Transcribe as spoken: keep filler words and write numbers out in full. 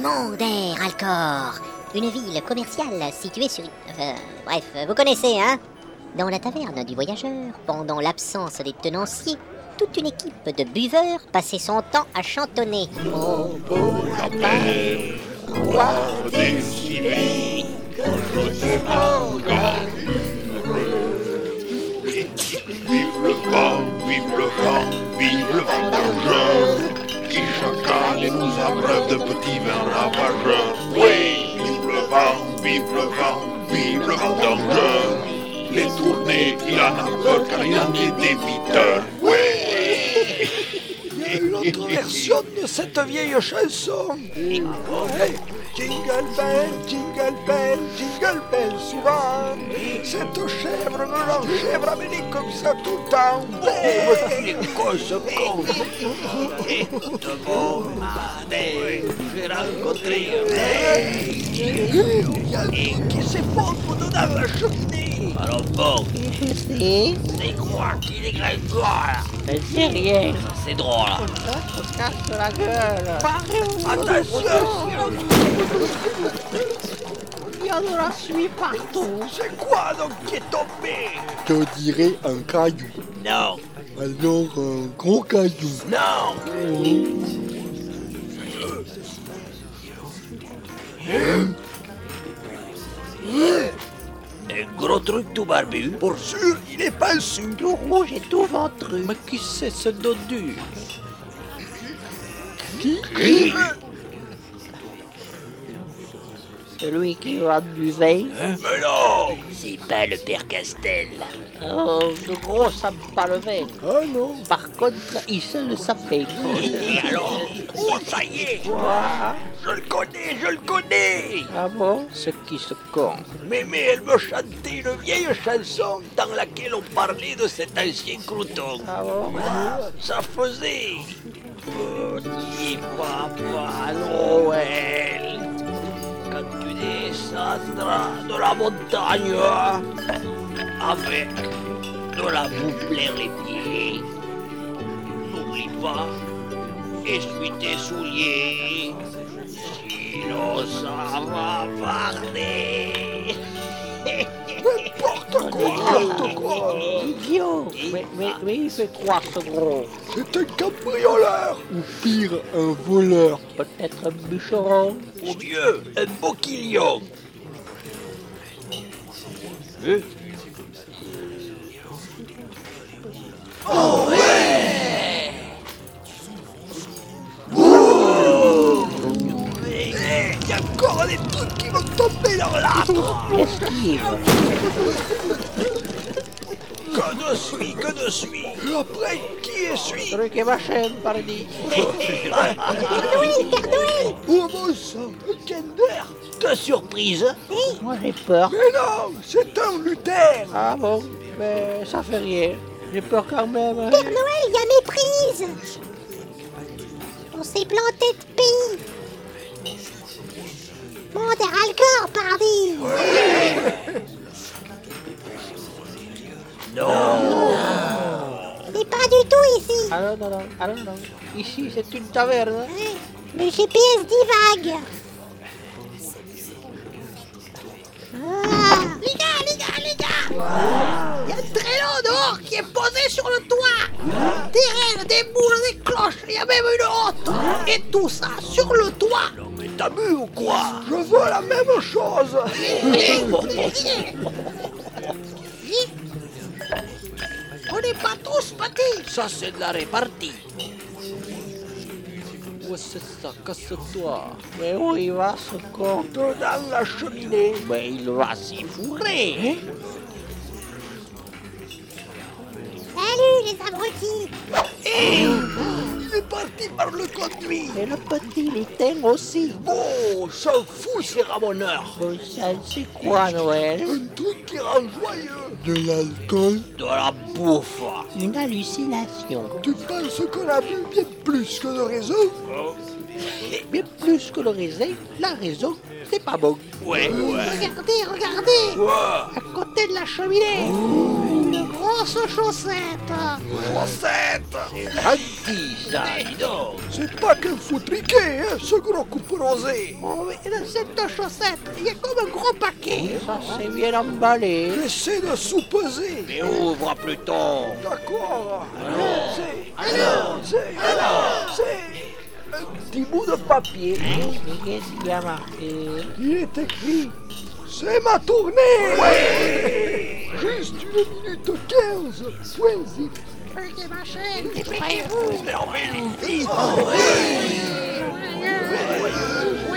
Mondair Alcor, une ville commerciale située sur... Euh, bref, vous connaissez, hein? Dans la taverne du voyageur, pendant l'absence des tenanciers, toute une équipe de buveurs passait son temps à chantonner. Oh, beau la mer, roi des civils, que je te Vive le vent, vive le vent, vive le vent d'argent, qui chaque année nous abreuve de petits vins ravageurs. Oui, vive le vent, vive le vent, vive le vent d'argent, les tournées, il en a peur car il en est des viteurs. Oui. Il y a une autre version de cette vieille chanson. Ouais. Jingle bell, jingle bell, jingle bell, souvent. Cette chèvre me l'enchèvre à mener comme ça tout le temps. Oh, il est con ce con. Écoute-moi, Madé, j'ai rencontré un mec qui s'effondre dedans la cheminée. Alors bon, Si, c'est quoi qu'il est gringoire? mais c'est rien. C'est drôle. Ça se casse la gueule. Attention. Il y en a la suie partout. C'est quoi donc qui est tombé? Je dirais un caillou. Non, Alors un gros caillou. non. Un gros truc tout barbu. Pour sûr, il est pas sûr. Tout rouge et tout ventru. Mais qui c'est ce dodu? Celui qui vend du vin. Mais non, c'est pas le père Castel. Oh, de gros, ça me pas le vin. Ah non. Par contre, il sait le sapin. Et alors? Oh, ça y est. Quoi? Je le connais, je le connais. Ah bon? Ce qui se compte. Mémé, elle me chantait une vieille chanson dans laquelle on parlait de cet ancien crouton. Ah bon? Ça faisait Petit papa Noël, quand tu descendras de la montagne avec de la boue plein les pieds, n'oublie pas, essuie tes souliers, sinon ça va parler. n'importe quoi, n'importe quoi. Idiot! Mais, mais, mais il fait quoi ce gros? C'est un cambrioleur. Ou pire, un voleur. Peut-être un bûcheron? Ou mieux, un boquillon. Hein? Il y a encore des trucs qui vont tomber dans l'arbre. Esquive! Que de suie, que de suie. Et après, qui essuie? Truc et machin, pardi! Oh bon sang, un Kinder. De surprise, Moi j'ai peur. Mais non, c'est un Luther. Ah bon? Mais ça fait rien. J'ai peur quand même. hein. Père Noël, il y a méprise. On s'est planté de pays. Mondair Alcor, pardi. On n'est pas du tout ici. Ah non, non, non. Ah non, non. Ici c'est une taverne. Ouais, le G P S divague. Ah. Les gars, les gars, les gars! Il y a un traîneau dehors qui est posé sur le toit! Des rennes, des boules, des cloches, il y a même une hotte! Et tout ça sur le toit! Non mais t'as bu ou quoi? Je veux la même chose. On n'est pas tous petits! ça c'est de la répartie. Où c'est ça? Casse-toi. Mais où il va ce con? Dedans la cheminée. Mais il va s'y fourrer. Salut les abrutis. Il est parti par le conduit. Et le petit l'éteint aussi. Oh, s'en fout ces ramoneurs. Bon, ça, c'est quoi Noël? Un truc qui rend joyeux. De l'alcool. De la bouffe. Une hallucination. Tu penses qu'on a bu bien plus que de raison? Mais plus que le raisin, la raison, c'est pas bon. Ouais, ouais. Regardez, regardez! Quoi? À côté de la cheminée! Une grosse chaussette! Recette. C'est gentil, ça, dis donc. C'est pas qu'un foutriquet, hein, ce gros coupe rosé. Oh, mais dans cette chaussette, il y a comme un gros paquet. Ça c'est bien emballé. Essaie de sous-peser. Mais ouvre, Pluton. D'accord. C'est... Alors C'est... C'est... un petit bout de papier. Mais qu'est-ce qu'il y a marqué? Il est écrit... C'est ma tournée. Ouais. Juste une minute quinze. Point zip. Ok, ma chaîne, dépêchez-vous. Mais on va vite. Ouais, ouais, ouais.